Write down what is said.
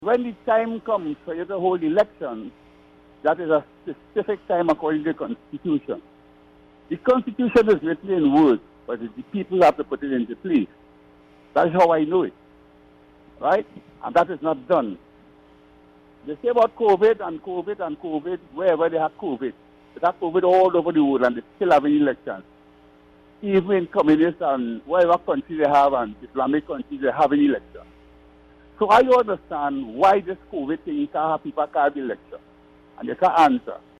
When the time comes for you to hold elections, that is a specific time according to the Constitution. The Constitution is written in words, but it's the people who have to put it into place. That is how I know it, right? And that is not done. They say about COVID and COVID and COVID, wherever they have COVID. They have COVID all over the world and they still having elections. Even in communist and whatever country they have and Islamic countries, they have an election. So I understand why this COVID thing can't have people can't have election. And they can't answer.